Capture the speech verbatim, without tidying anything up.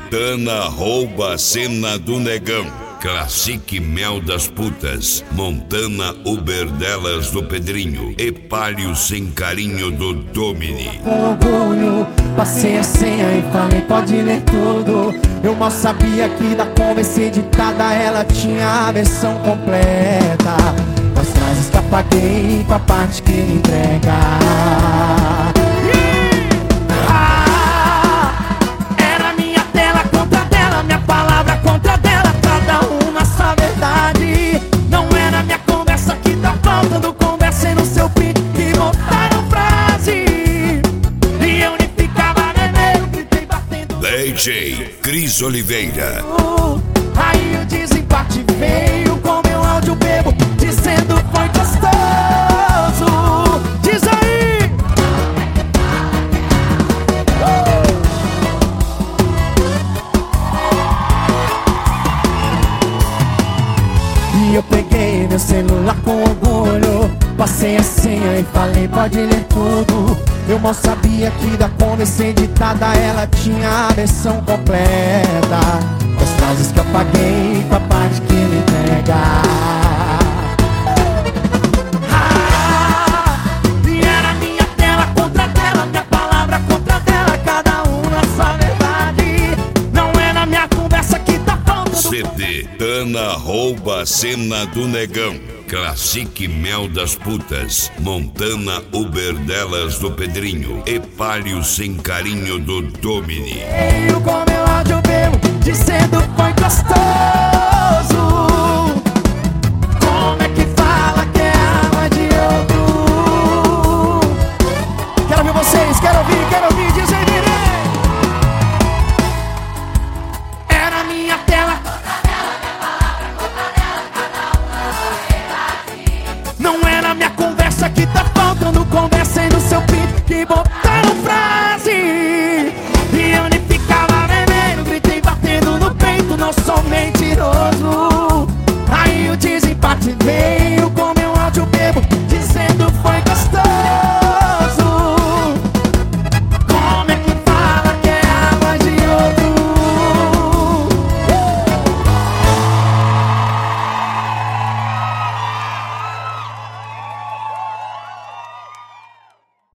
Tana rouba a cena do negão. Classic Mel das Putas, Montana Uber delas do Pedrinho e Palio sem carinho do Domini. Com orgulho, passei a senha e falei pode ler tudo. Eu mal sabia que da conversa editada ela tinha a versão completa. Com as frases que apaguei com a parte que ele entrega. D J Cris Oliveira. uh, Aí o desempate veio com meu áudio bebo, dizendo foi gostoso. Diz aí! uh! E eu peguei meu celular com orgulho, passei a senha e falei pode ler tudo. Eu mal sabia que da conversa editada ela tinha a versão completa. Com as frases que eu apaguei com a parte que ele entrega. Ah, e era minha tela contra dela, minha palavra contra dela, cada um na sua verdade. Não é na minha conversa que tá faltando. C D Tana rouba a cena do negão. Classic Mel das Putas, Montana Uber delas do Pedrinho e Palio sem carinho do Domini. Veio com meu áudio bebo,